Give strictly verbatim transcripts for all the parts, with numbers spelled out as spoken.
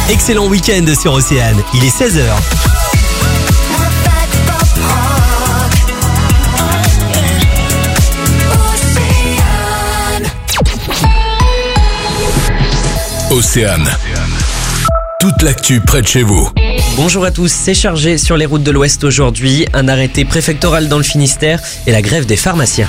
Excellent week-end sur Océane, il est seize heures. Océane. Toute l'actu près de chez vous. Bonjour à tous, c'est chargé sur les routes de l'Ouest aujourd'hui, un arrêté préfectoral dans le Finistère et la grève des pharmaciens.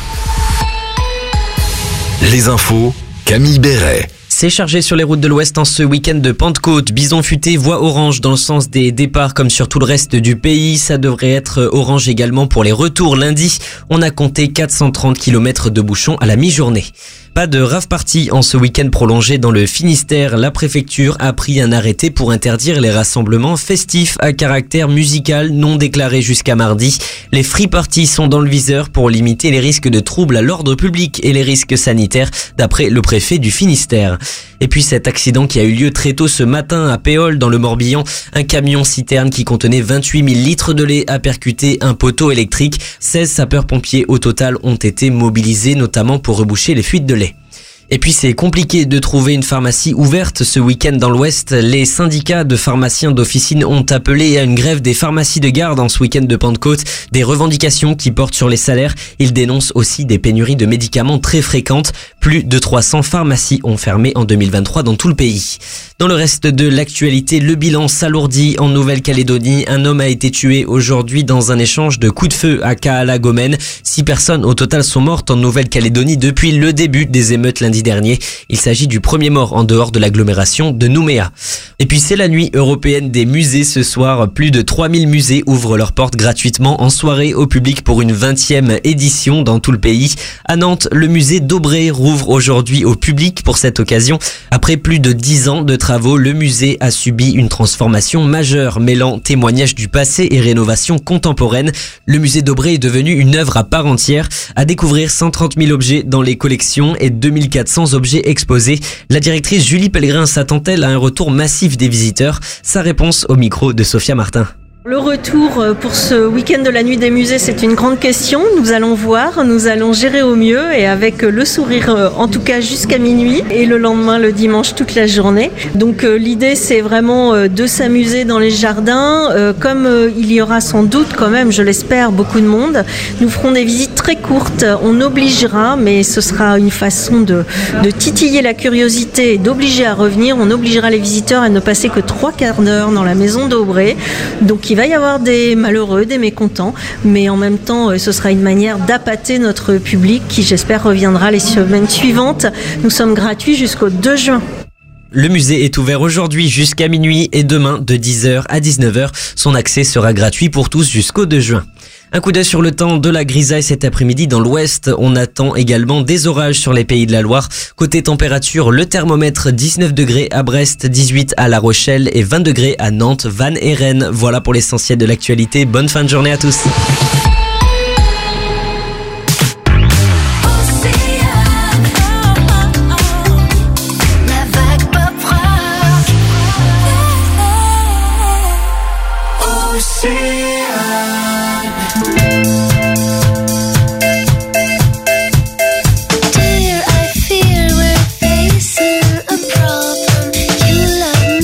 Les infos, Camille Béret. C'est chargé sur les routes de l'Ouest en ce week-end de Pentecôte. Bison futé, voie orange dans le sens des départs comme sur tout le reste du pays. Ça devrait être orange également pour les retours lundi. On a compté quatre cent trente kilomètres de bouchons à la mi-journée. Pas de rave party en ce week-end prolongé dans le Finistère. La préfecture a pris un arrêté pour interdire les rassemblements festifs à caractère musical non déclarés jusqu'à mardi. Les free parties sont dans le viseur pour limiter les risques de troubles à l'ordre public et les risques sanitaires, d'après le préfet du Finistère. Et puis cet accident qui a eu lieu très tôt ce matin à Péole dans le Morbihan, un camion citerne qui contenait vingt-huit mille litres de lait a percuté un poteau électrique. seize sapeurs-pompiers au total ont été mobilisés, notamment pour reboucher les fuites de lait. Et puis c'est compliqué de trouver une pharmacie ouverte ce week-end dans l'Ouest. Les syndicats de pharmaciens d'officine ont appelé à une grève des pharmacies de garde en ce week-end de Pentecôte. Des revendications qui portent sur les salaires. Ils dénoncent aussi des pénuries de médicaments très fréquentes. Plus de trois cents pharmacies ont fermé en deux mille vingt-trois dans tout le pays. Dans le reste de l'actualité, le bilan s'alourdit en Nouvelle-Calédonie. Un homme a été tué aujourd'hui dans un échange de coups de feu à Kaala-Gomen. Six personnes au total sont mortes en Nouvelle-Calédonie depuis le début des émeutes lundi dernier. Il s'agit du premier mort en dehors de l'agglomération de Nouméa. Et puis c'est la nuit européenne des musées ce soir. Plus de trois mille musées ouvrent leurs portes gratuitement en soirée au public pour une vingtième édition dans tout le pays. À Nantes, le musée d'Aubray rouvre aujourd'hui au public pour cette occasion. Après plus de dix ans de travaux, le musée a subi une transformation majeure, mêlant témoignages du passé et rénovation contemporaine. Le musée d'Aubray est devenu une œuvre à part entière. À découvrir cent trente mille objets dans les collections et deux mille quatre cents objets exposés. La directrice Julie Pellegrin s'attend-elle à un retour massif des visiteurs? Sa réponse au micro de Sophia Martin. Le retour pour ce week-end de la nuit des musées, c'est une grande question. Nous allons voir, nous allons gérer au mieux et avec le sourire en tout cas jusqu'à minuit et le lendemain, le dimanche, toute la journée. Donc l'idée, c'est vraiment de s'amuser dans les jardins. Comme il y aura sans doute quand même, je l'espère, beaucoup de monde, nous ferons des visites très courtes. On obligera, mais ce sera une façon de, de titiller la curiosité et d'obliger à revenir. On obligera les visiteurs à ne passer que trois quarts d'heure dans la maison d'Aubray. Donc il va y avoir des malheureux, des mécontents, mais en même temps, ce sera une manière d'appâter notre public qui, j'espère, reviendra les semaines suivantes. Nous sommes gratuits jusqu'au deux juin. Le musée est ouvert aujourd'hui jusqu'à minuit et demain de dix heures à dix-neuf heures. Son accès sera gratuit pour tous jusqu'au deux juin. Un coup d'œil sur le temps, de la grisaille cet après-midi dans l'ouest. On attend également des orages sur les pays de la Loire. Côté température, le thermomètre dix-neuf degrés à Brest, dix-huit à La Rochelle et vingt degrés à Nantes, Vannes et Rennes. Voilà pour l'essentiel de l'actualité. Bonne fin de journée à tous.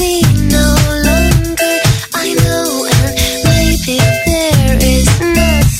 There is nothing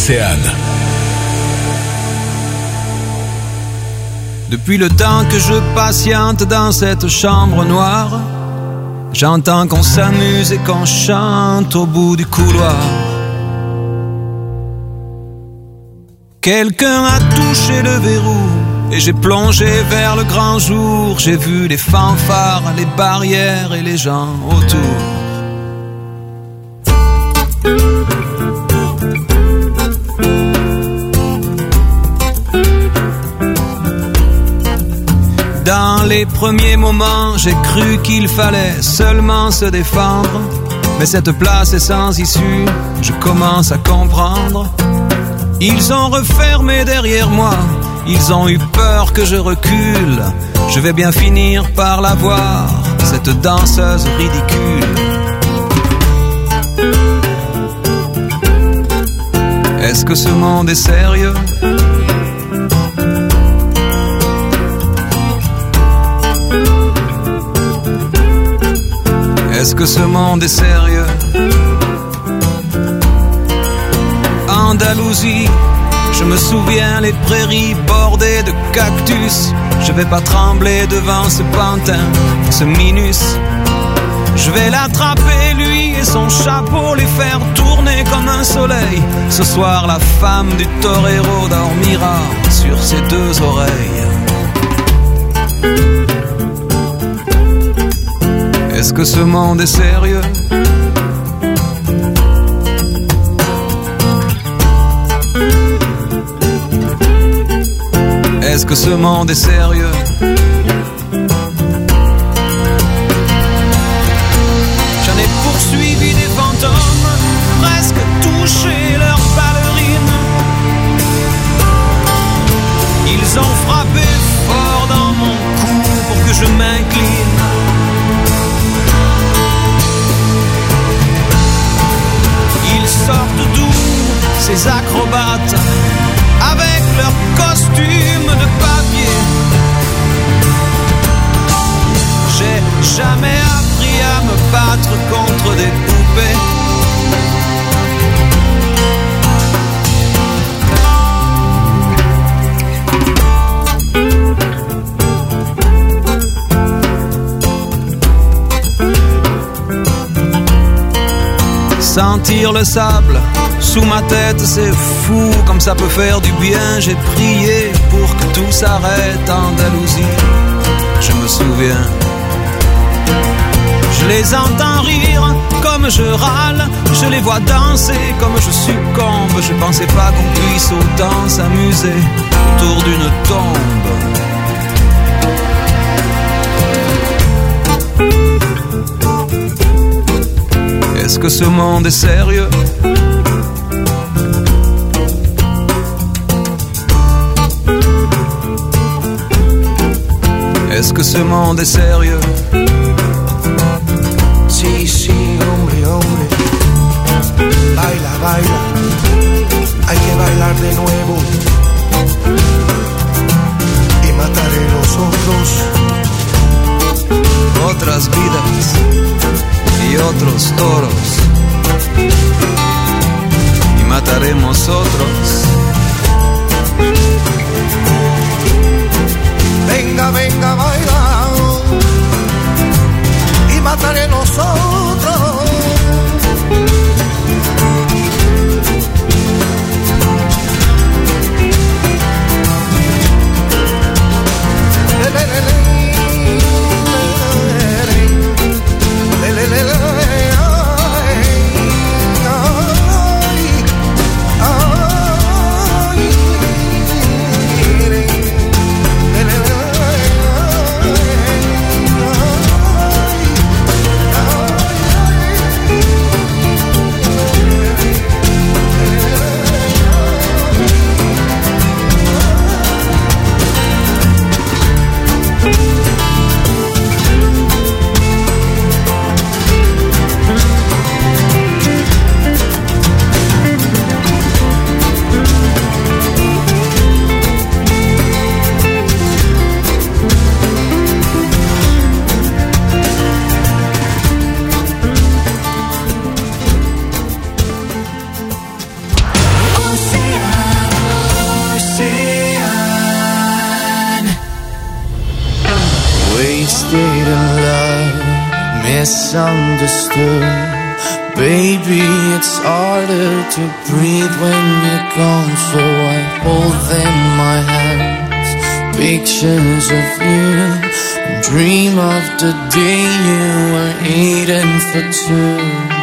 Océane. Depuis le temps que je patiente dans cette chambre noire, j'entends qu'on s'amuse et qu'on chante au bout du couloir. Quelqu'un a touché le verrou et j'ai plongé vers le grand jour. J'ai vu les fanfares, les barrières et les gens autour. Dans les premiers moments, j'ai cru qu'il fallait seulement se défendre. Mais cette place est sans issue, je commence à comprendre. Ils ont refermé derrière moi, ils ont eu peur que je recule. Je vais bien finir par la voir, cette danseuse ridicule. Est-ce que ce monde est sérieux ? Est-ce que ce monde est sérieux ? Andalousie, je me souviens les prairies bordées de cactus. Je vais pas trembler devant ce pantin, ce minus. Je vais l'attraper lui et son chapeau, les faire tourner comme un soleil. Ce soir la femme du torero dormira sur ses deux oreilles. Est-ce que ce monde est sérieux ? Est-ce que ce monde est sérieux ? J'en ai poursuivi des fantômes, presque touché leurs ballerines. Ils ont frappé fort dans mon cou pour que je m'incline. Sortent d'où ces acrobates avec leurs costumes de papier. J'ai jamais appris à me battre contre des poupées. Sentir le sable sous ma tête, c'est fou, comme ça peut faire du bien. J'ai prié pour que tout s'arrête, Andalousie, je me souviens. Je les entends rire comme je râle, je les vois danser comme je succombe. Je pensais pas qu'on puisse autant s'amuser autour d'une tombe. Est-ce que ce monde est sérieux ? Est-ce que ce monde est sérieux ? Sí, sí, hombre, hombre. Baila, baila. Hay que bailar de nuevo. Y mataré los otros. Otras vidas y otros toros, y mataremos otros. Venga, venga, baila, y mataré los otros. Le, le, le, le. misunderstood. Baby, it's harder to breathe when you're gone, so I hold in my hands pictures of you and dream of the day you were eating for two.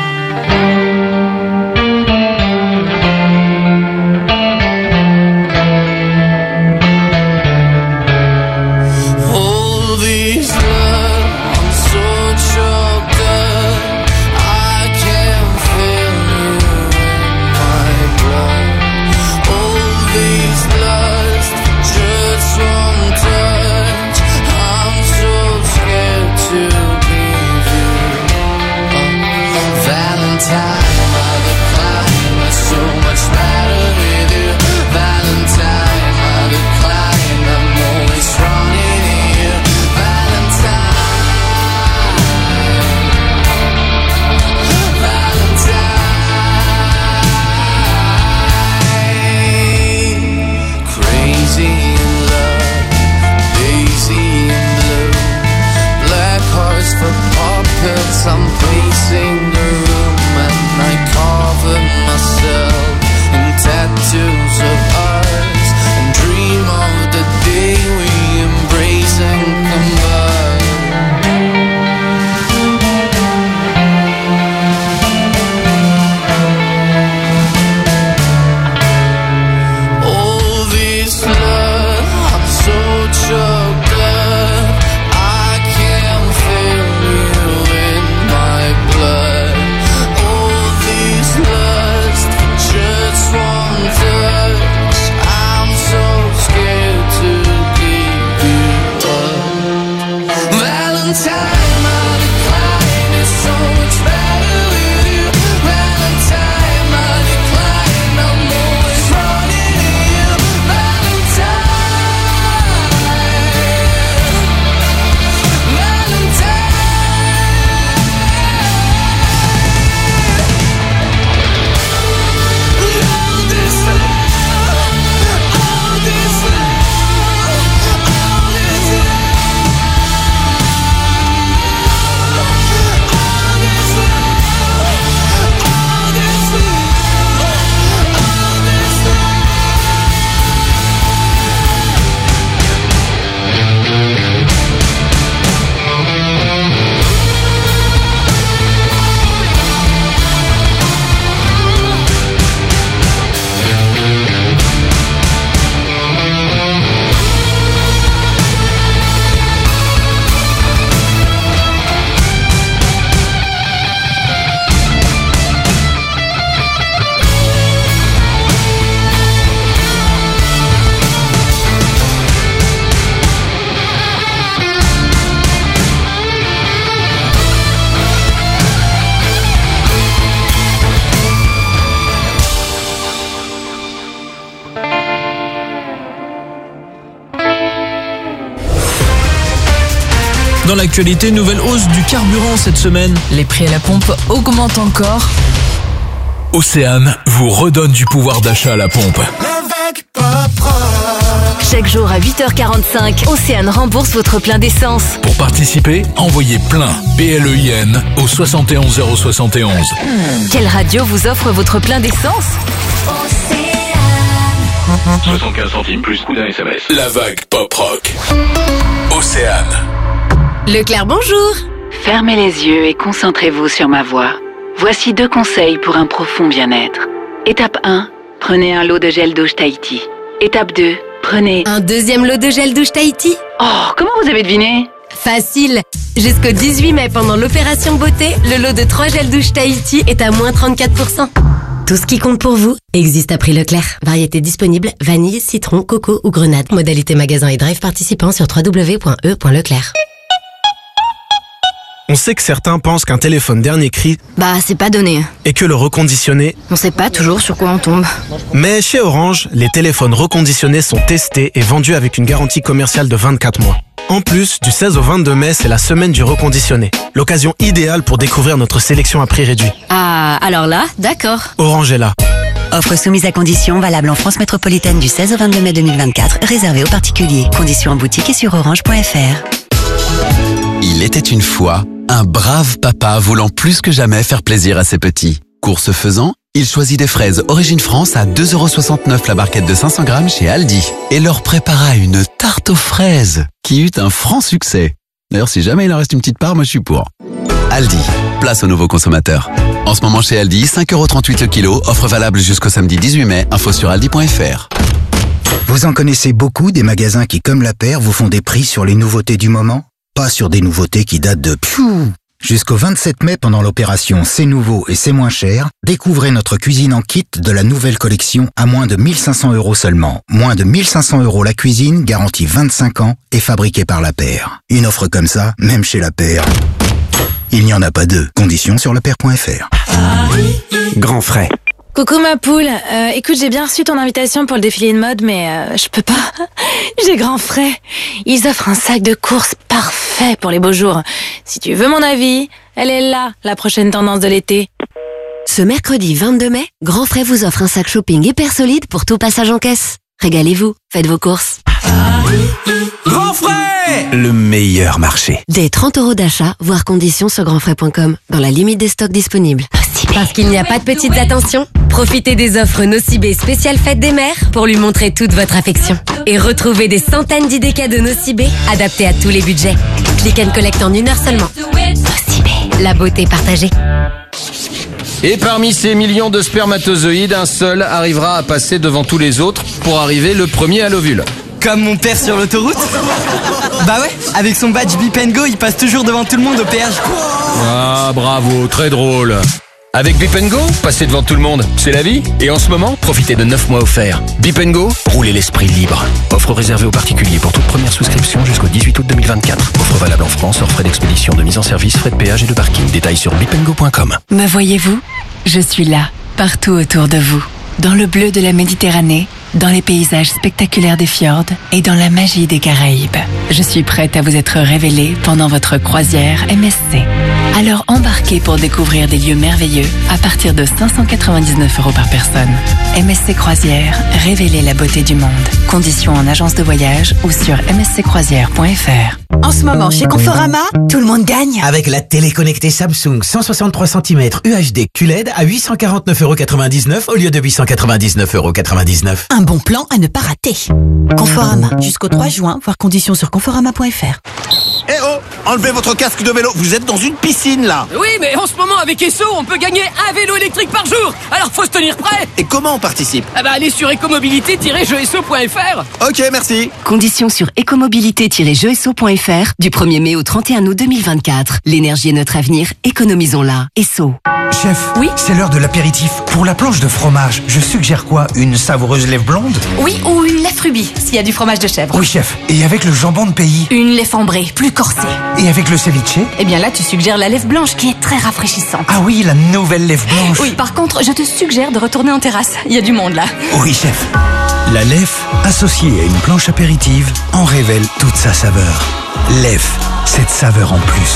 I'm pacing the room and I cover myself in tattoos of ours and dream of the day we embrace and combine. All this love, I'm so choked up, I can't feel you. Dans l'actualité, nouvelle hausse du carburant cette semaine. Les prix à la pompe augmentent encore. Océane vous redonne du pouvoir d'achat à la pompe. Chaque jour à huit heures quarante-cinq, Océane rembourse votre plein d'essence. Pour participer, envoyez plein, P L E I N, au soixante et onze zéro soixante et onze. Quelle radio vous offre votre plein d'essence? soixante-quinze centimes plus coût d'un S M S. La vague pop rock. Océane. Leclerc, bonjour. Fermez les yeux et concentrez-vous sur ma voix. Voici deux conseils pour un profond bien-être. Étape un, prenez un lot de gel douche Tahiti. Étape deux, prenez... Un deuxième lot de gel douche Tahiti? Oh, comment vous avez deviné? Facile. Jusqu'au dix-huit mai, pendant l'opération beauté, le lot de trois gels douche Tahiti est à moins trente-quatre pour cent. Tout ce qui compte pour vous existe à prix Leclerc. Variété disponible, vanille, citron, coco ou grenade. Modalité magasin et drive participant sur w w w point e point leclerc. On sait que certains pensent qu'un téléphone dernier cri, bah c'est pas donné. Et que le reconditionné, on sait pas toujours sur quoi on tombe. Mais chez Orange, les téléphones reconditionnés sont testés et vendus avec une garantie commerciale de vingt-quatre mois. En plus, du seize au vingt-deux mai, c'est la semaine du reconditionné. L'occasion idéale pour découvrir notre sélection à prix réduit. Ah, alors là, d'accord. Orange est là. Offre soumise à conditions, valable en France métropolitaine du seize au vingt-deux mai deux mille vingt-quatre, réservée aux particuliers. Conditions en boutique et sur orange point f r. Il était une fois un brave papa voulant plus que jamais faire plaisir à ses petits. Course faisant, il choisit des fraises Origine France à deux euros soixante-neuf la barquette de cinq cents grammes chez Aldi et leur prépara une tarte aux fraises qui eut un franc succès. D'ailleurs, si jamais il en reste une petite part, moi je suis pour. Aldi, place aux nouveaux consommateurs. En ce moment chez Aldi, cinq euros trente-huit le kilo, offre valable jusqu'au samedi dix-huit mai, info sur aldi point f r. Vous en connaissez beaucoup des magasins qui, comme La Paire, vous font des prix sur les nouveautés du moment? Pas sur des nouveautés qui datent de pfiou. Jusqu'au vingt-sept mai, pendant l'opération C'est nouveau et c'est moins cher, découvrez notre cuisine en kit de la nouvelle collection à moins de mille cinq cents euros seulement. Moins de mille cinq cents euros la cuisine, garantie vingt-cinq ans et fabriquée par La Paire. Une offre comme ça, même chez La Paire, il n'y en a pas deux. Conditions sur lapaire point f r. Grand frais. Coucou ma poule, euh, écoute, j'ai bien reçu ton invitation pour le défilé de mode, mais euh, je peux pas. J'ai grand frais. Ils offrent un sac de course parfait pour les beaux jours. Si tu veux mon avis, elle est là, la prochaine tendance de l'été. Ce mercredi vingt-deux mai, Grand Frais vous offre un sac shopping hyper solide pour tout passage en caisse. Régalez-vous, faites vos courses. Grand Frais, le meilleur marché. Des trente euros d'achat, voire conditions sur grand frais point com, dans la limite des stocks disponibles. Parce qu'il n'y a pas de petites attentions, profitez des offres Nocibé spéciales fête des mères pour lui montrer toute votre affection. Et retrouvez des centaines d'idées cadeaux Nocibé adaptés à tous les budgets. Click and collect en une heure seulement. Nocibé, la beauté partagée. Et parmi ces millions de spermatozoïdes, un seul arrivera à passer devant tous les autres pour arriver le premier à l'ovule. Comme mon père sur l'autoroute. Bah ouais, avec son badge Beep and Go, il passe toujours devant tout le monde au péage. Ah, bravo, très drôle. Avec Beep and Go, passez devant tout le monde, c'est la vie. Et en ce moment, profitez de neuf mois offerts. Beep and Go, roulez l'esprit libre. Offre réservée aux particuliers pour toute première souscription jusqu'au dix-huit août deux mille vingt-quatre. Offre valable en France, hors frais d'expédition, de mise en service, frais de péage et de parking. Détails sur beep and go point com. Me voyez-vous? Je suis là, partout autour de vous. Dans le bleu de la Méditerranée, dans les paysages spectaculaires des fjords et dans la magie des Caraïbes. Je suis prête à vous être révélée pendant votre croisière M S C. Alors embarquez pour découvrir des lieux merveilleux à partir de cinq cent quatre-vingt-dix-neuf euros par personne. M S C Croisière, révélez la beauté du monde. Conditions en agence de voyage ou sur m s c croisière point f r. En ce moment, chez Conforama, tout le monde gagne. Avec la télé connectée Samsung cent soixante-trois centimètres U H D Q L E D à huit cent quarante-neuf euros quatre-vingt-dix-neuf au lieu de huit cent quatre-vingt-dix-neuf euros quatre-vingt-dix-neuf. Un bon plan à ne pas rater. Conforama, jusqu'au trois juin, voir conditions sur conforama point f r. Eh oh, enlevez votre casque de vélo, vous êtes dans une piscine là. Oui, mais en ce moment avec Esso, on peut gagner un vélo électrique par jour. Alors faut se tenir prêt. Et comment on participe? Ah bah allez sur écomobilité tiret jeux esso point f r. Ok, merci. Conditions sur écomobilité tiret jeux esso point f r du premier mai au trente et un août deux mille vingt-quatre. L'énergie est notre avenir, économisons-la. Esso. Chef, oui, c'est l'heure de l'apéritif. Pour la planche de fromage, je suggère quoi? Une savoureuse lèvre blonde? Oui, ou une lèvre rubis, s'il y a du fromage de chèvre. Oui, chef. Et avec le jambon de pays? Une lèvre ambrée, plus corsée. Et avec le ceviche? Eh bien là, tu suggères la lèvre blanche qui est très rafraîchissante. Ah oui, la nouvelle lèvre blanche. Oui, par contre, je te suggère de retourner en terrasse. Il y a du monde là. Oui, chef. La Lef, associée à une planche apéritive, en révèle toute sa saveur. Lef, cette saveur en plus.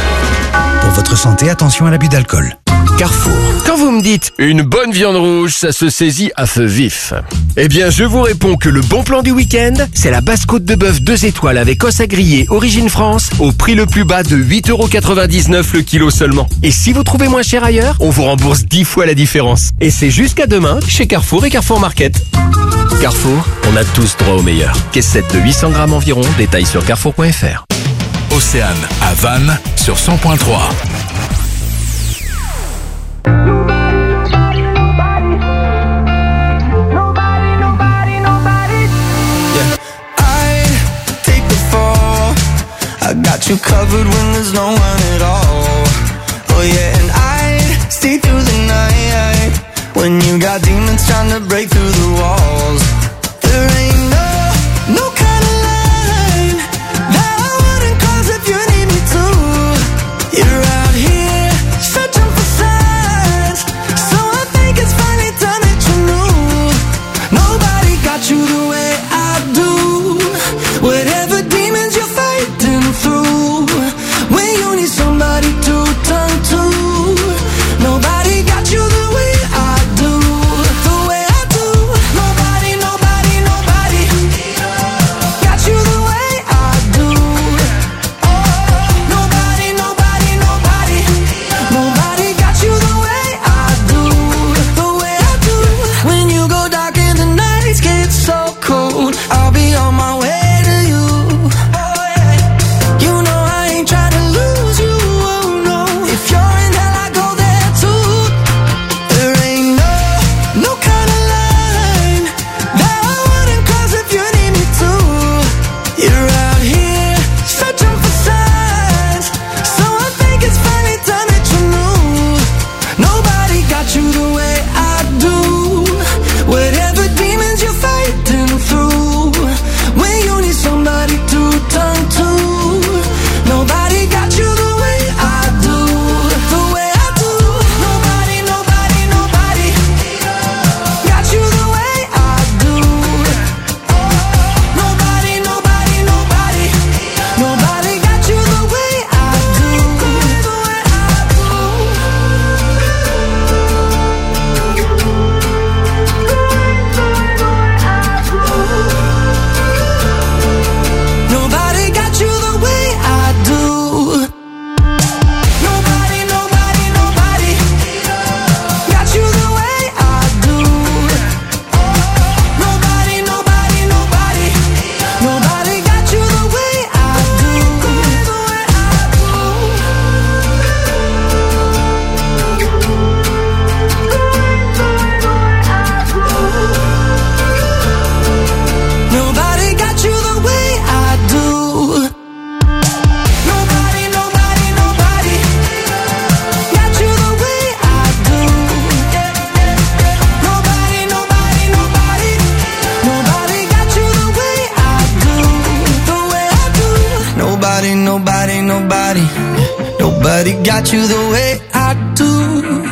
Pour votre santé, attention à l'abus d'alcool. Carrefour. Quand vous me dites une bonne viande rouge, ça se saisit à feu vif. Eh bien, je vous réponds que le bon plan du week-end, c'est la basse-côte de bœuf deux étoiles avec os à griller Origine France au prix le plus bas de huit euros quatre-vingt-dix-neuf le kilo seulement. Et si vous trouvez moins cher ailleurs, on vous rembourse dix fois la différence. Et c'est jusqu'à demain chez Carrefour et Carrefour Market. Carrefour, on a tous droit au meilleur. Caissette de huit cents grammes environ, détails sur carrefour point f r. Océane à Vannes sur cent point trois. I got you covered when there's no one at all. Oh yeah, and I'd stay through the night when you got demons trying to break through the walls. There ain't no, no kind of line that I wouldn't cross if you need me to. You're out here searching for signs, so I think it's finally time that you knew. Nobody got you the way I do. Whatever demons you're fighting through, when you need somebody to turn to, nobody got you the way I do, the way I do. got you the way I do.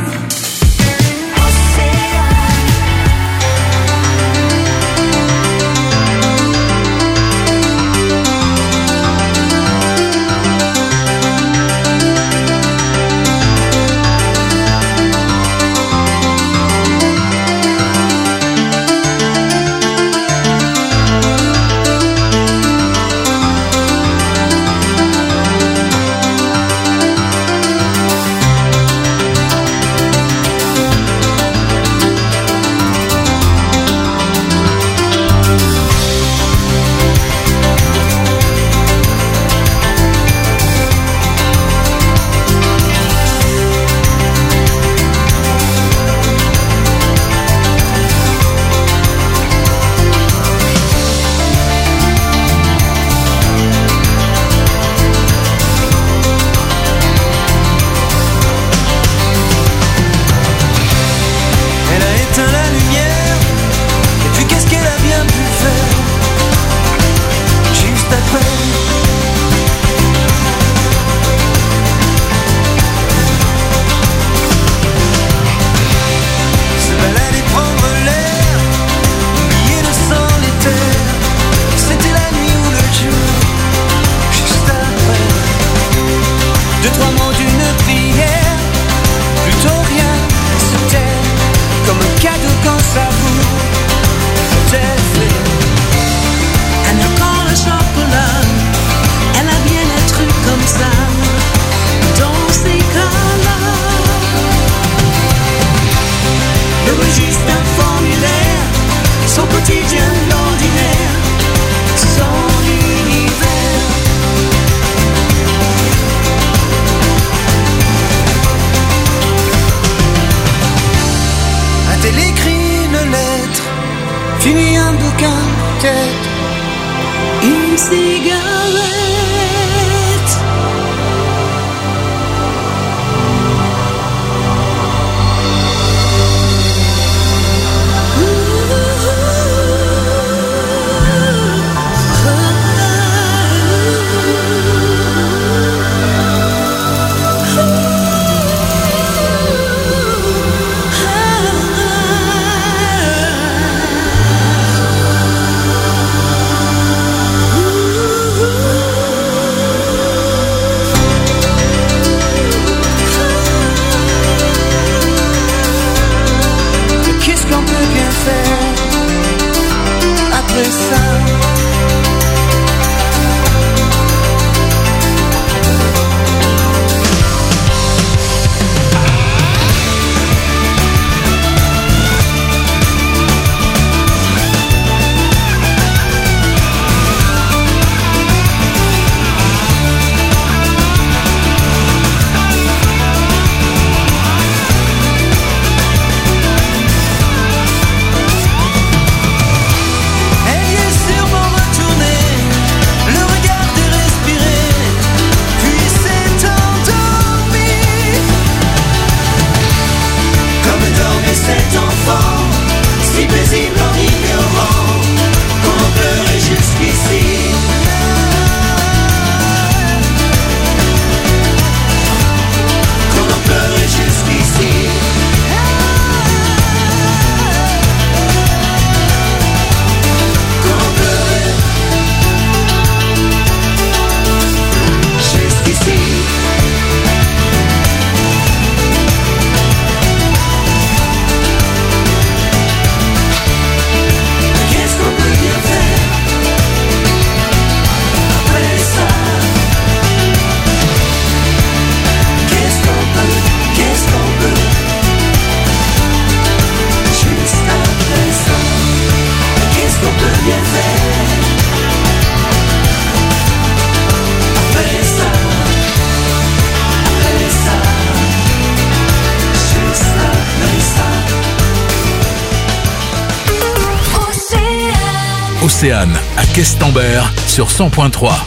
Océane à Questembert sur cent point trois.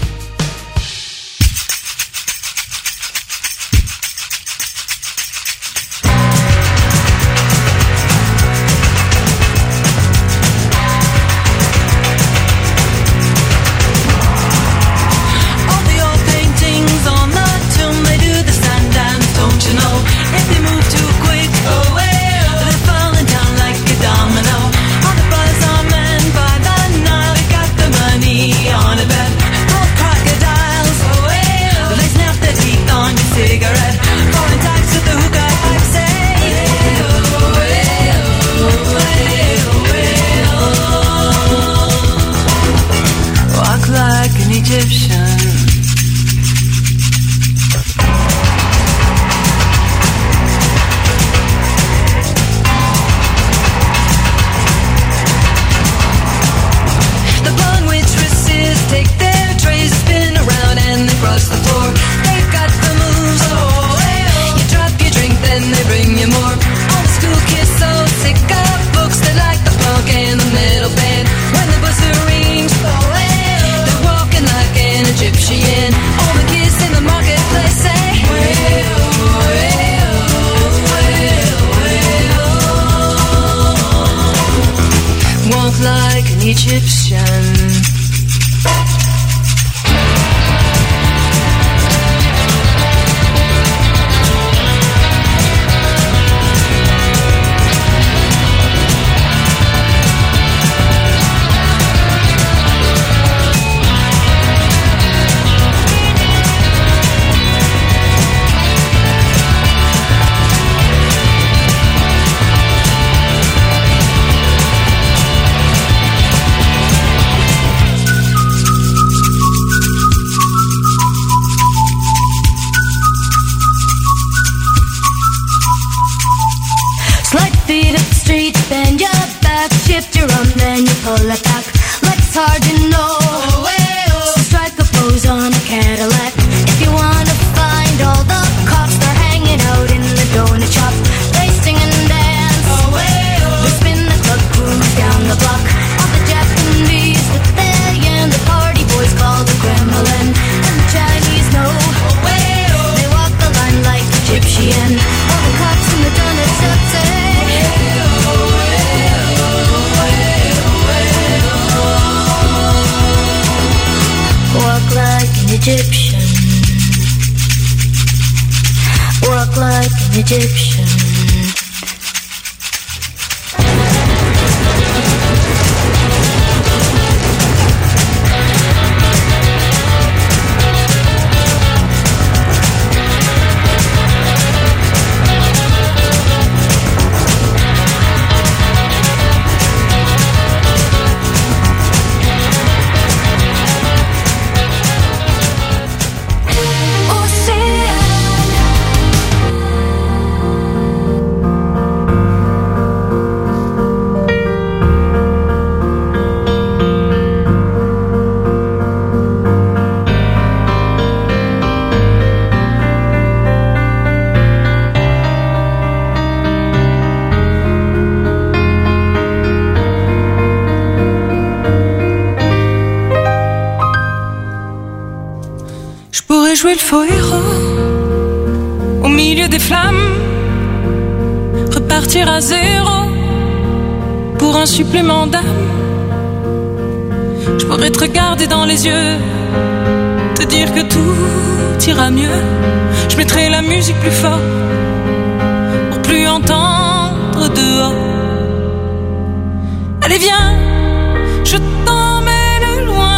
All the old paintings on the tomb, they do the stand and like an Egyptian. Shift your arm, then you pull it back. Let's hard to know. Oh, hey, oh. So strike a pose on a Cadillac. If you wanna find all the cops, they're hanging out in the donut shop. They sing and dance. Oh, hey, oh. They spin the club cruise down the block. All the Japanese, the Italian, the party boys call the Kremlin. And the Chinese know. Oh, hey, oh. They walk the line like Egyptian. All the cops in the donut shop say. Walk like an Egyptian. Walk like an Egyptian. Jouer le faux héros au milieu des flammes, repartir à zéro pour un supplément d'âme. Je pourrais te regarder dans les yeux, te dire que tout ira mieux. Je mettrai la musique plus fort pour plus entendre dehors. Allez viens, je t'emmène loin.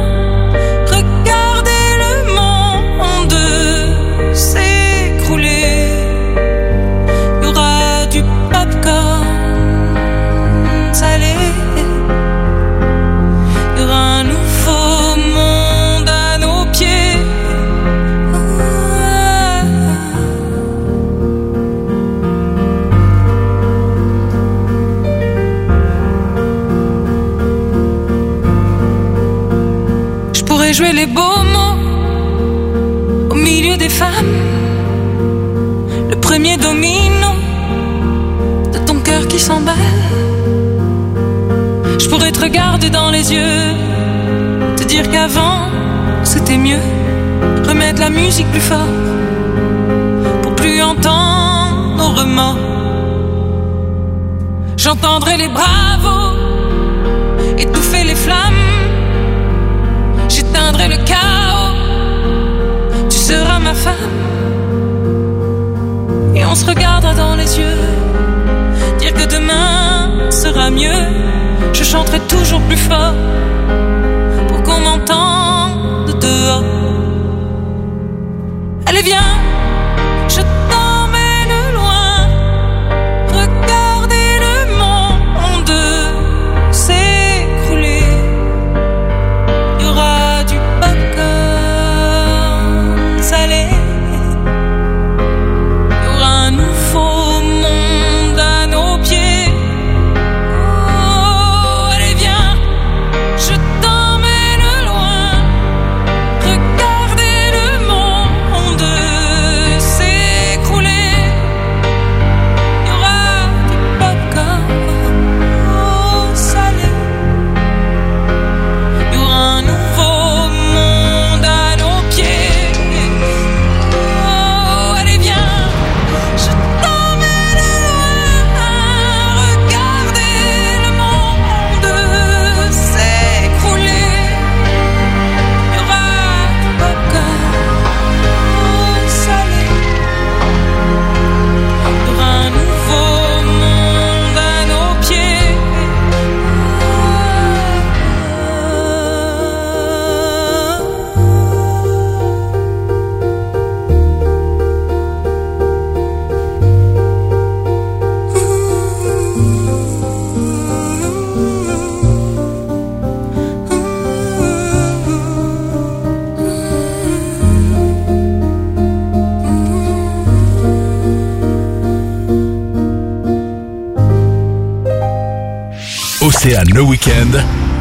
Jouer les beaux mots au milieu des femmes, le premier domino de ton cœur qui s'emballe. Je pourrais te regarder dans les yeux, te dire qu'avant c'était mieux, remettre la musique plus fort pour plus entendre nos remords. J'entendrai les bravos étouffer les flammes. J'éteindrai le chaos, tu seras ma femme. Et on se regardera dans les yeux, dire que demain sera mieux. Je chanterai toujours plus fort pour qu'on m'entende dehors. Allez viens, je t'emmène loin. Regardez le monde s'écrouler. Océane le week-end.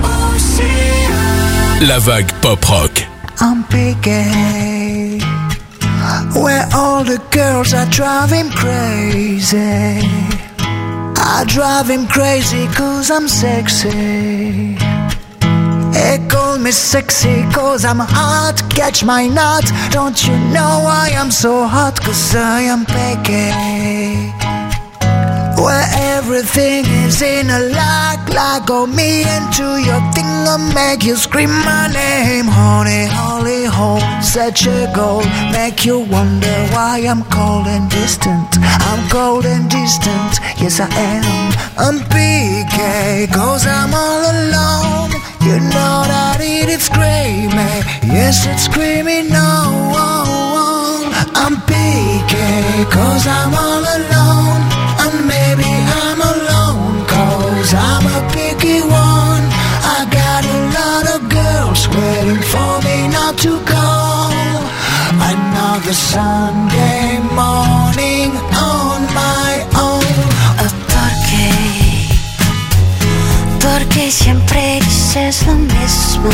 La vague pop rock. I'm picky, where all the girls are driving crazy. I drive him crazy cause I'm sexy. They call me sexy cause I'm hot. Catch my nut. Don't you know I am so hot? Cause I am picky, where everything is in a lock. Lock on me into your thing and make you scream my name. Honey, holy hole, such a goal. Make you wonder why I'm cold and distant. I'm cold and distant, yes I am. I'm P K, cause I'm all alone. You know that it is screaming, yes it's screaming no. I'm P K, cause I'm all alone. And maybe I'm alone, cause I'm a picky one. I got a lot of girls waiting for me not to go. Another Sunday morning on my own. ¿Por qué? Porque siempre dices lo mismo.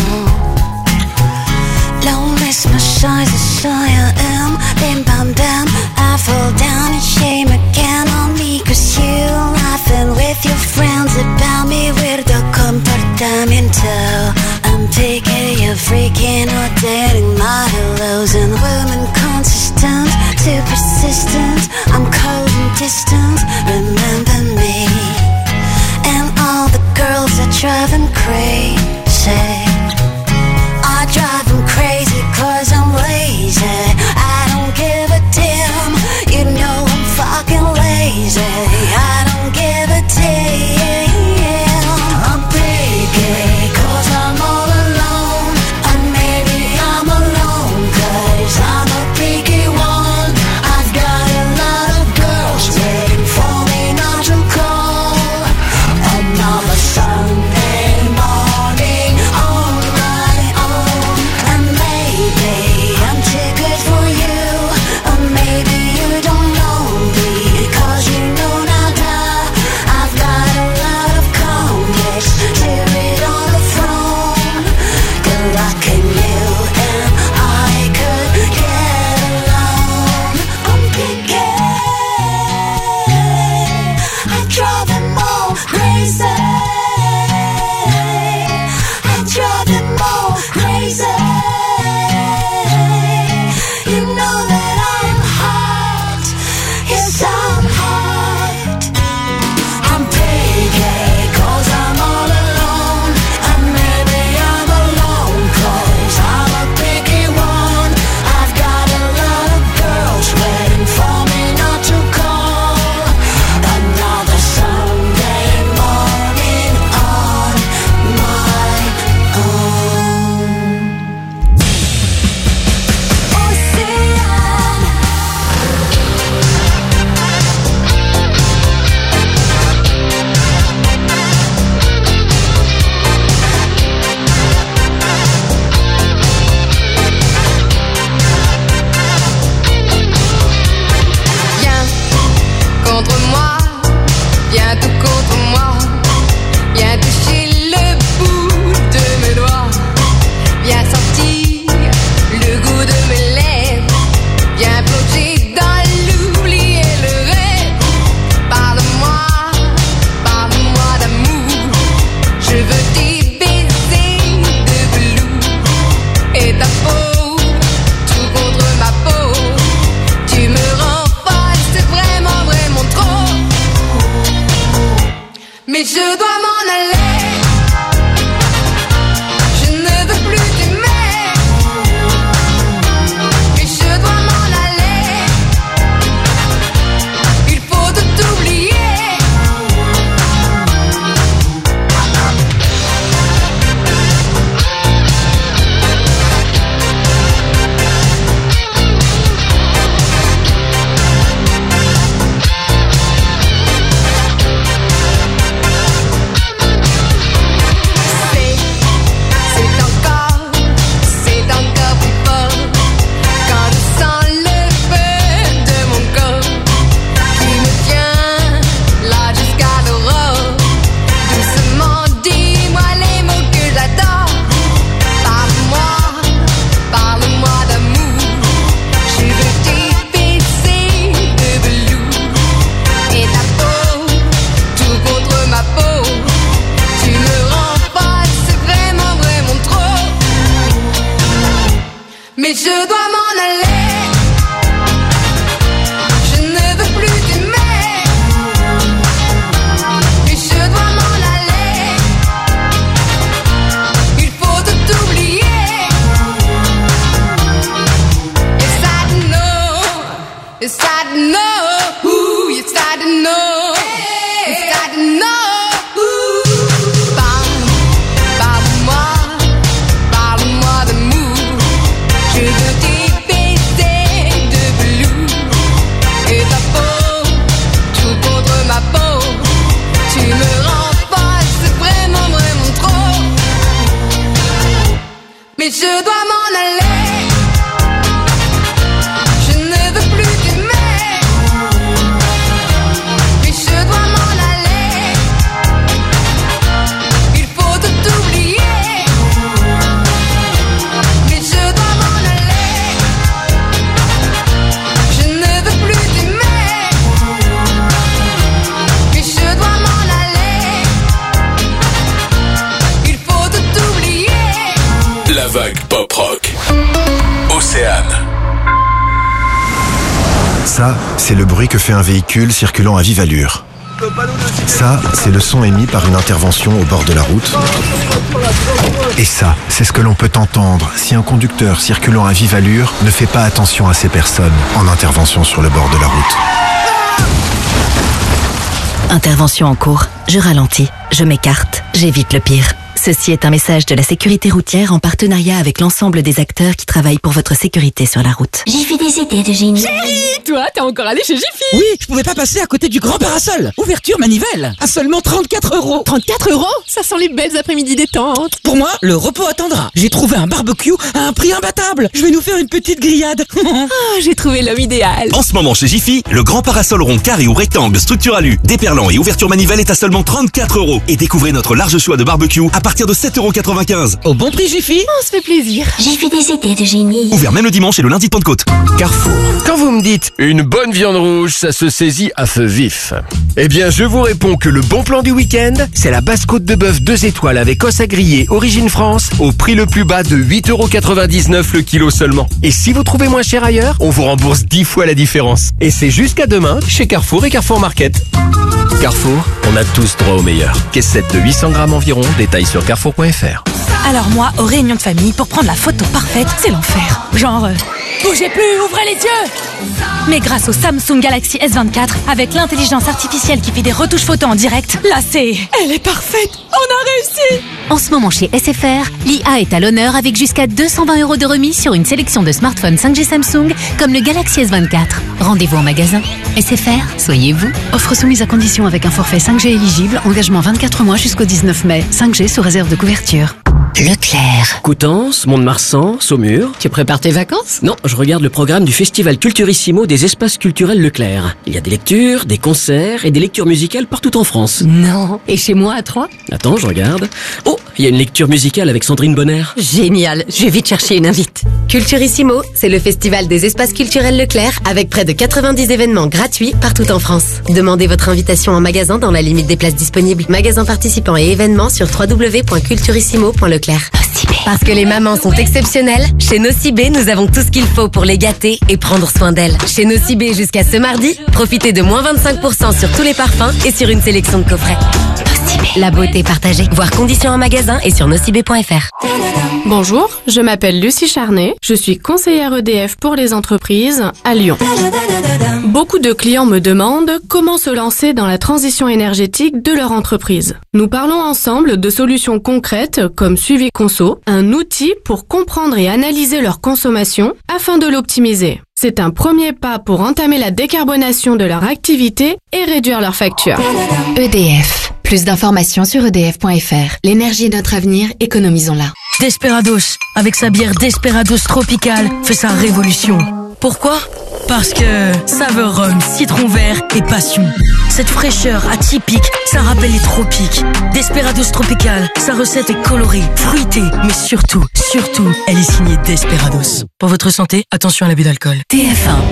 Lo mismo soy, the I am. Bim bam bam, I fall down and shame again on me. Cause you laughing with your friends about me. Weirdo comportamiento. I'm taking you freaking or dating my hellos. And women consistent, too persistent. I'm cold and distant, remember me. And all the girls are driving crazy. I drive them crazy cause I'm lazy. I don't give a damn, you know I'm fucking lazy. I don't give a damn. I'm picky cause I'm all alone. And maybe I'm alone cause I'm a picky one. I've got a lot of girls waiting for me not to call. Another Sunday morning on my own. And maybe I'm too good for you, or maybe you don't know me, cause you know nada. I've got a lot of complex, hear it on the phone. Good luck in you and I could get along. I'm picky, I drive them all crazy. I drive them all crazy. You know that I'm hot, yes I'm hot. I'm picky cause I'm all alone. And maybe I'm alone cause I'm a picky one. I've got a lot of girls waiting for me not to call. Another Sunday morning on my own. Viens contre moi, viens tout contre moi, viens toucher le bout de mes doigts, viens sentir le goût de mes lèvres, viens plonger dans l'oubli et le rêve. Parle-moi, parle-moi d'amour, je veux tes baisers de velours et ta peau, tout contre ma peau. Tu me rends folle, c'est vraiment, vraiment trop. Mais je dois m'en aller, je ne veux plus t'aimer. Mais je dois m'en aller, il faut tout oublier. Ça, c'est le bruit que fait un véhicule circulant à vive allure. Ça, c'est le son émis par une intervention au bord de la route. Et ça, c'est ce que l'on peut entendre si un conducteur circulant à vive allure ne fait pas attention à ces personnes en intervention sur le bord de la route. Intervention en cours. Je ralentis, je m'écarte, j'évite le pire. Ceci est un message de la sécurité routière en partenariat avec l'ensemble des acteurs qui travaillent pour votre sécurité sur la route. J'ai fait des idées de génie. Chérie, toi, t'es encore allé chez Jiffy? Oui, je pouvais pas passer à côté du grand parasol. Ouverture manivelle, à seulement trente-quatre euros. trente-quatre euros? Ça sent les belles après-midi détentes. Pour moi, le repos attendra. J'ai trouvé un barbecue à un prix imbattable. Je vais nous faire une petite grillade. Ah, j'ai trouvé l'homme idéal. En ce moment chez Jiffy, le grand parasol rond, carré ou rectangle, structure alu, déperlant et ouverture manivelle est à seulement trente-quatre euros. Et découvrez notre large choix de barbecue à partir de sept euros quatre-vingt-quinze. Au bon prix Jiffy. On se fait plaisir. J'ai fait des idées de génie. Ouvert même le dimanche et le lundi de Pentecôte. Carrefour. Quand vous me dites une bonne viande rouge, ça se saisit à feu vif. Eh bien, je vous réponds que le bon plan du week-end, c'est la basse-côte de bœuf deux étoiles avec os à griller Origine France au prix le plus bas de huit euros quatre-vingt-dix-neuf le kilo seulement. Et si vous trouvez moins cher ailleurs, on vous rembourse dix fois la différence. Et c'est jusqu'à demain chez Carrefour et Carrefour Market. Carrefour, on a tous droit au meilleur. Caissette de huit cents grammes environ, détail sur carrefour point f r. Alors moi, aux réunions de famille, pour prendre la photo parfaite, c'est l'enfer. Genre, euh, bougez plus, ouvrez les yeux. Mais grâce au Samsung Galaxy S vingt-quatre, avec l'intelligence artificielle qui fait des retouches photos en direct, là c'est... Elle est parfaite. On a réussi. En ce moment chez S F R, l'I A est à l'honneur avec jusqu'à deux cent vingt euros de remise sur une sélection de smartphones cinq G Samsung comme le Galaxy S vingt-quatre. Rendez-vous en magasin. S F R, soyez vous. Offre soumise à condition avec un forfait cinq G éligible, engagement vingt-quatre mois jusqu'au dix-neuf mai. cinq G sous réserve de couverture. Leclerc. Coutances, Mont-de-Marsan, Saumur. Tu prépares tes vacances? Non, je regarde le programme du Festival Culturissimo des espaces culturels Leclerc. Il y a des lectures, des concerts et des lectures musicales partout en France. Non. Et chez moi à Troyes? Attends, je regarde. Oh, il y a une lecture musicale avec Sandrine Bonner. Génial, je vais vite chercher une invite. Culturissimo, c'est le festival des espaces culturels Leclerc avec près de quatre-vingt-dix événements gratuits partout en France. Demandez votre invitation en magasin dans la limite des places disponibles. Magasins participants et événements sur w w w point culturissimo point leclerc. Parce que les mamans sont exceptionnelles, chez Nocibé, nous avons tout ce qu'il faut pour les gâter et prendre soin d'elles. Chez Nocibé, jusqu'à ce mardi, profitez de moins vingt-cinq pour cent sur tous les parfums et sur une sélection de coffrets. La beauté partagée. Voir conditions en magasin et sur nocibé point f r. Bonjour, je m'appelle Lucie Charnet. Je suis conseillère E D F pour les entreprises à Lyon. Beaucoup de clients me demandent comment se lancer dans la transition énergétique de leur entreprise. Nous parlons ensemble de solutions concrètes comme Suivi Conso, un outil pour comprendre et analyser leur consommation afin de l'optimiser. C'est un premier pas pour entamer la décarbonation de leur activité et réduire leurs factures. E D F. Plus d'informations sur e d f point f r. L'énergie est notre avenir, économisons-la. Desperados, avec sa bière Desperados Tropical, fait sa révolution. Pourquoi ? Parce que saveur rhum, citron vert et passion. Cette fraîcheur atypique, ça rappelle les tropiques. Desperados Tropical, sa recette est colorée, fruitée, mais surtout, surtout, elle est signée Desperados. Pour votre santé, attention à l'abus d'alcool. T F un.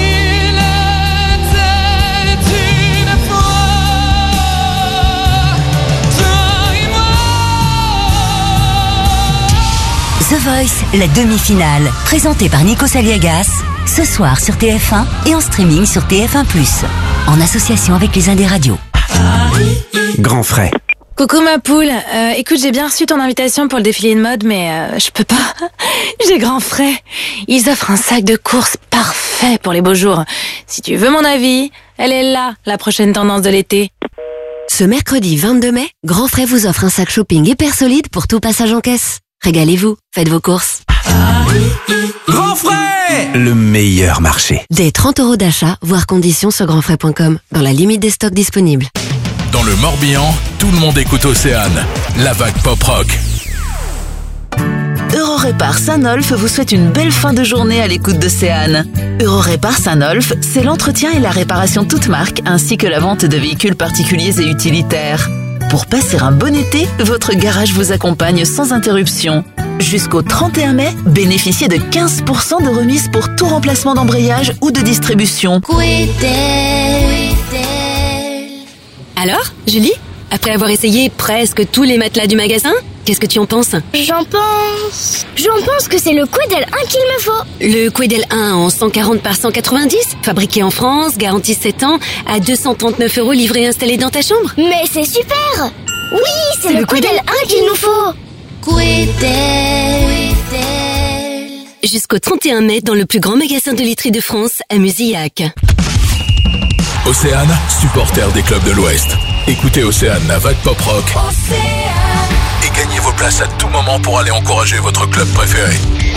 The Voice, la demi-finale, présentée par Nico Saliagas, ce soir sur T F un et en streaming sur T F un plus, en association avec les Indes Radios. Grand frais. Coucou ma poule, euh, écoute, j'ai bien reçu ton invitation pour le défilé de mode, mais euh, je peux pas. J'ai grand frais. Ils offrent un sac de course parfait pour les beaux jours. Si tu veux mon avis, elle est là, la prochaine tendance de l'été. Ce mercredi vingt-deux mai, Grand Frais vous offre un sac shopping hyper solide pour tout passage en caisse. Régalez-vous, faites vos courses. Grand frais, le meilleur marché. Des trente euros d'achat, voire conditions sur grand frais point com, dans la limite des stocks disponibles. Dans le Morbihan, tout le monde écoute Océane, la vague pop-rock. Eurorépar Saint-Nolff vous souhaite une belle fin de journée à l'écoute d'Océane. Eurorépar Saint-Nolff, c'est l'entretien et la réparation toute marque, ainsi que la vente de véhicules particuliers et utilitaires. Pour passer un bon été, votre garage vous accompagne sans interruption. Jusqu'au trente et un mai, bénéficiez de quinze pour cent de remise pour tout remplacement d'embrayage ou de distribution. Alors, Julie, après avoir essayé presque tous les matelas du magasin, Qu'est-ce que tu en penses? J'en pense... J'en pense que c'est le Quidel un qu'il me faut. Le Quidel un en cent quarante par cent quatre-vingt-dix, fabriqué en France, garantie sept ans, à deux cent trente-neuf euros livré et installé dans ta chambre. Mais c'est super! Oui, c'est le, le Quidel un qu'il nous faut. Quidel. Jusqu'au trente et un mai dans le plus grand magasin de literie de France, à Musillac. Océane, supporter des clubs de l'Ouest. Écoutez Océane, la vague pop rock. Océane. Et gagnez vos places à tout moment pour aller encourager votre club préféré.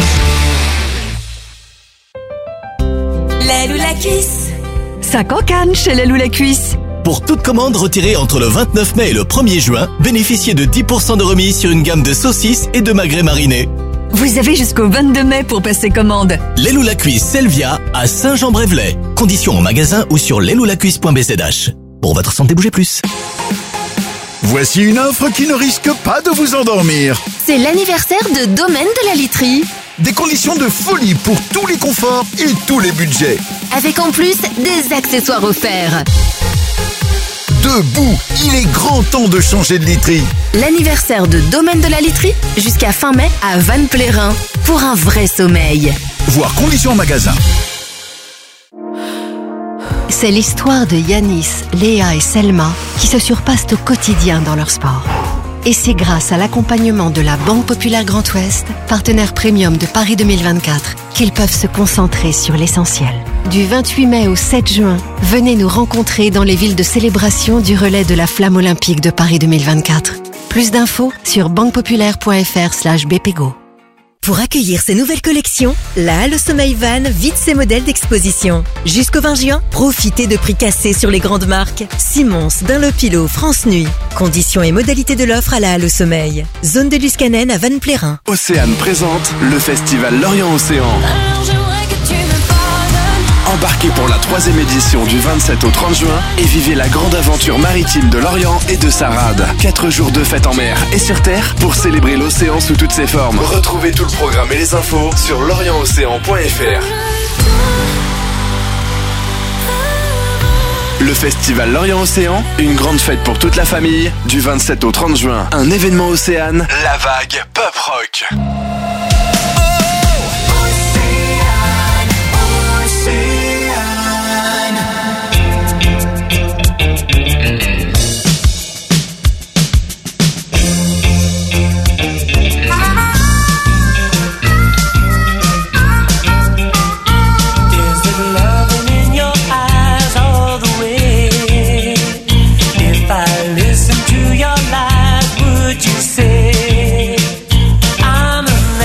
L'aile ou la cuisse. Ça cancane chez l'aile ou la cuisse. Pour toute commande retirée entre le vingt-neuf mai et le premier juin, bénéficiez de dix pour cent de remise sur une gamme de saucisses et de magrets marinés. Vous avez jusqu'au vingt-deux mai pour passer commande. L'aile ou la cuisse Selvia à Saint-Jean-Brévelay. Conditions en magasin ou sur l'aile ou la cuisse point b z h. Pour votre santé, bougez plus. Voici une offre qui ne risque pas de vous endormir. C'est l'anniversaire de Domaine de la Literie. Des conditions de folie pour tous les conforts et tous les budgets. Avec en plus des accessoires offerts. Debout, il est grand temps de changer de literie. L'anniversaire de Domaine de la Literie jusqu'à fin mai à Vannes-Plérin pour un vrai sommeil. Voir conditions en magasin. C'est l'histoire de Yanis, Léa et Selma qui se surpassent au quotidien dans leur sport. Et c'est grâce à l'accompagnement de la Banque Populaire Grand Ouest, partenaire premium de Paris deux mille vingt-quatre, qu'ils peuvent se concentrer sur l'essentiel. Du vingt-huit mai au sept juin, venez nous rencontrer dans les villes de célébration du relais de la Flamme Olympique de Paris deux mille vingt-quatre. Plus d'infos sur banquepopulaire.fr slash bpgo. Pour accueillir ces nouvelles collections, la Halle au Sommeil Van vide ses modèles d'exposition. Jusqu'au vingt juin, profitez de prix cassés sur les grandes marques. Simons, Dunlopillo, France Nuit. Conditions et modalités de l'offre à la Halle au Sommeil. Zone de Luscanen à Vannes-Plérin. Océane présente le festival Lorient Océan. Embarquez pour la troisième édition du vingt-sept au trente juin et vivez la grande aventure maritime de l'Orient et de sa rade. Quatre jours de fête en mer et sur terre pour célébrer l'océan sous toutes ses formes. Retrouvez tout le programme et les infos sur lorient océan point f r. Le festival Lorient Océan, une grande fête pour toute la famille, du vingt-sept au trente juin. Un événement Océane, la vague pop rock. Listen to your lies, would you say I'm a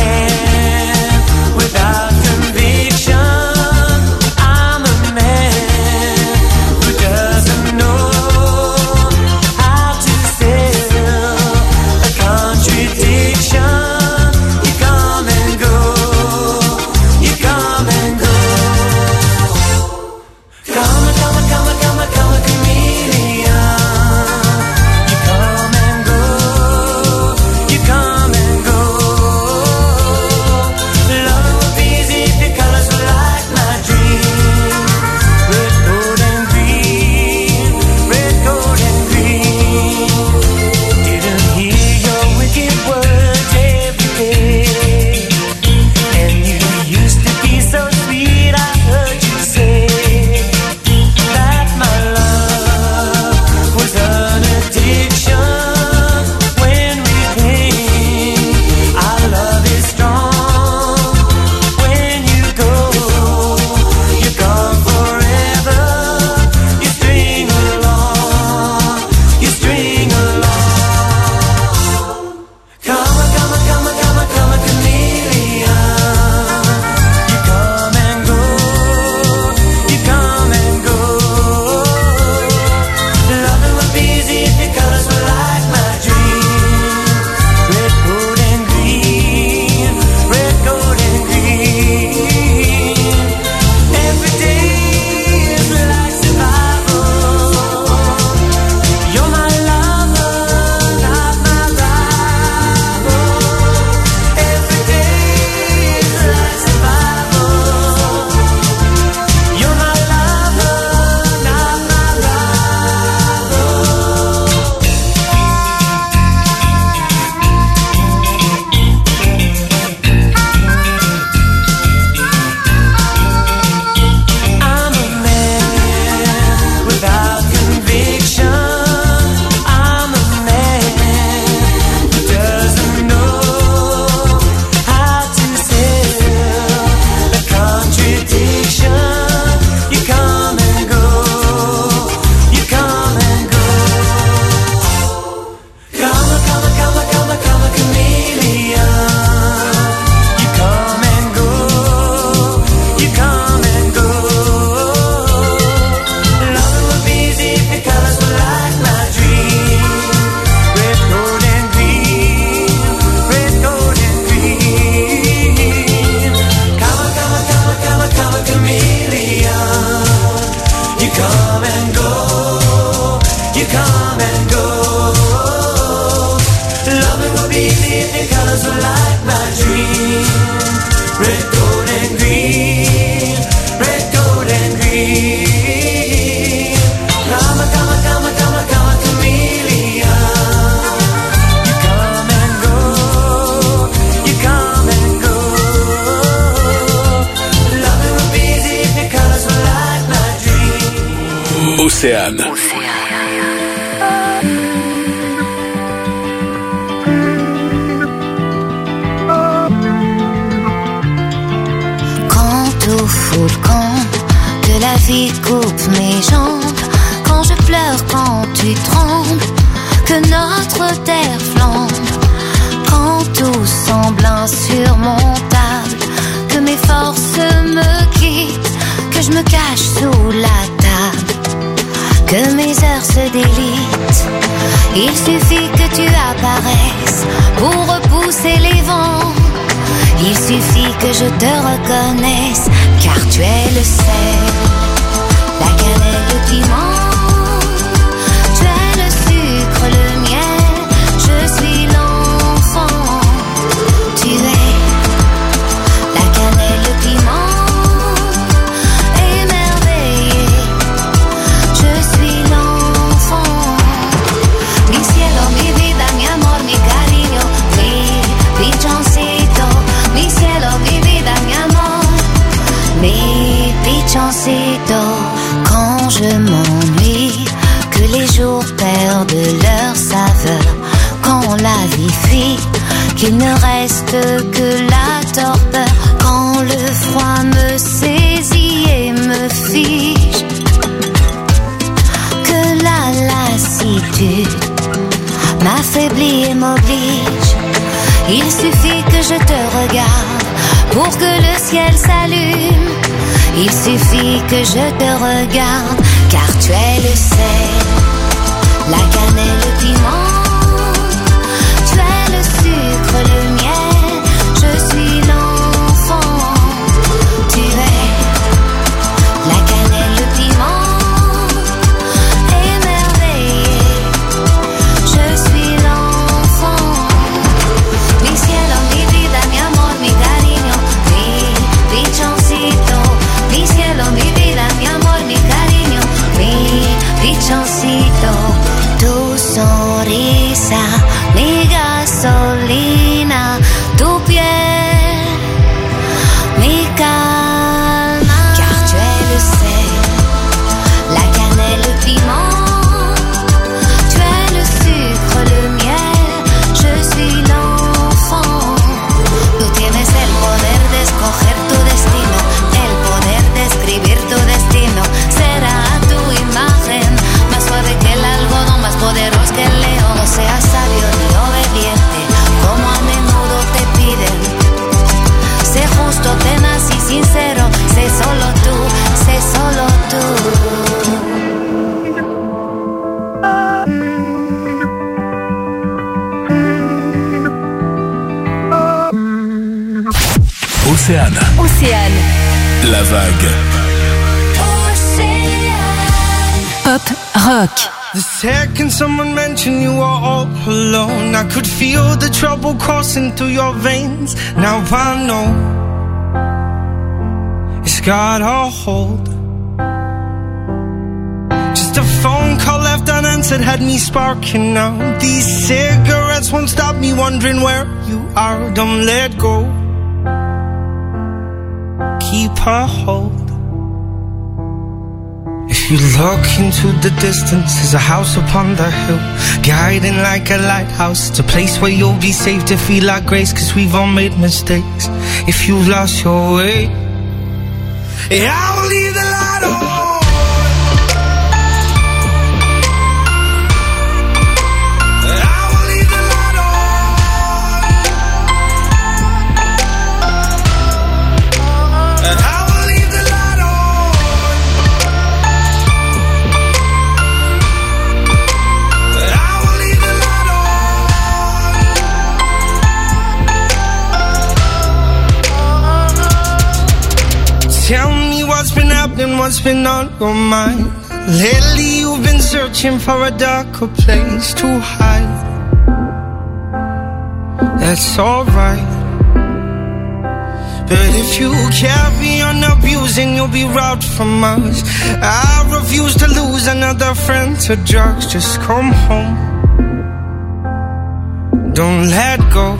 come and go. Loving will be the the colors were like my dream. Red, gold, and green. Red, gold, and green. Come, come, come, come, come, chameleon. You come and go. You come and go. Loving will be the the colors were like my dream. Océane. Au fou le camp, que la vie coupe mes jambes, quand je pleure, quand tu trembles, que notre terre flambe, quand tout semble insurmontable, que mes forces me quittent, que je me cache sous la table, que mes heures se délitent. Il suffit que tu apparaisses pour repousser les vents. Il suffit que je te reconnaisse, car tu es le sel, la cannelle, le piment. Tu es le sucre, le miel, je suis l'enfant. Tu es la cannelle, le piment, émerveillé. Je suis l'enfant. Mi cielo, mi vida, mi amor, mi cariño, mi pichoncito. Mi cielo, mi vida, mi amor, mi pichoncito. Quand je m'ennuie, que les jours perdent leur saveur, quand la vie fuit, qu'il ne reste que la torpeur, quand le froid me saisit et me fige, que la lassitude m'affaiblit et m'oblige. Il suffit que je te regarde pour que le ciel s'allume. Il suffit que je te regarde, car tu es le sel, la cannelle, le piment. Tu es le sucre, le miel, je suis l'enfant. Tu es la cannelle, le piment, émerveillé. Je suis l'enfant. Mi cielo, mi vida, mi amor, mi cariño, mi pichoncito. Mi cielo, mi vida, mi amor, mi cariño, mi pichoncito. Tu sonrisa, mi gasolina, tu piel, mi calma. Car tu es le sel, la cannelle, le piment. Tu es le sucre, le miel, je suis l'enfant. Tú tienes el poder de escoger tu destino, el poder de escribir tu destino. Será tu imagen, más suave que el algodón, más poderoso que el león. No seas sabio ni obediente, como a menudo te piden. Sé justo, tenaz y sincero, sé solo tú, sé solo tú. Océane. Océane. La vague. Pop rock. The second someone mentioned you were all alone, I could feel the trouble coursing through your veins. Now I know it's got a hold. Just a phone call left unanswered had me sparking now. These cigarettes won't stop me wondering where you are. Don't let go. Keep a hold. If you look into the distance, there's a house upon the hill, guiding like a lighthouse. It's a place where you'll be safe to feel our grace, cause we've all made mistakes. If you've lost your way, yeah, I will leave the light on. Tell me what's been happening, what's been on your mind. Lately you've been searching searching for a darker place to hide. That's alright. But if you carry on abusing, you'll be robbed from us. I refuse to lose another friend to drugs. Just come home, don't let go.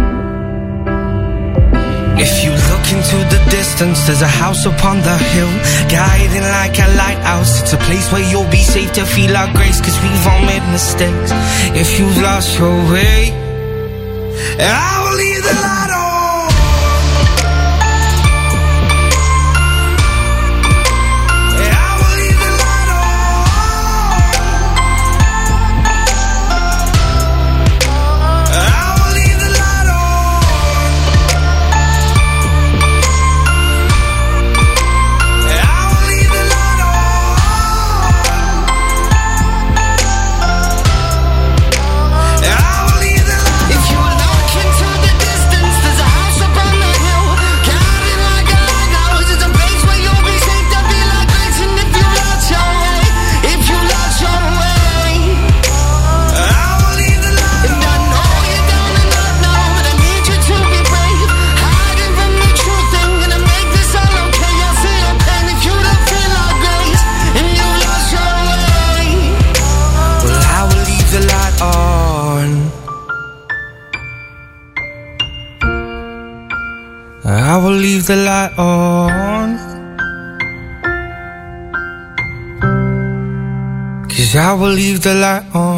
If you look into the distance, there's a house upon the hill, guiding like a lighthouse. It's a place where you'll be safe to feel our grace, cause we've all made mistakes. If you've lost your way, I will leave the light on. I will leave the light on, 'cause I will leave the light on.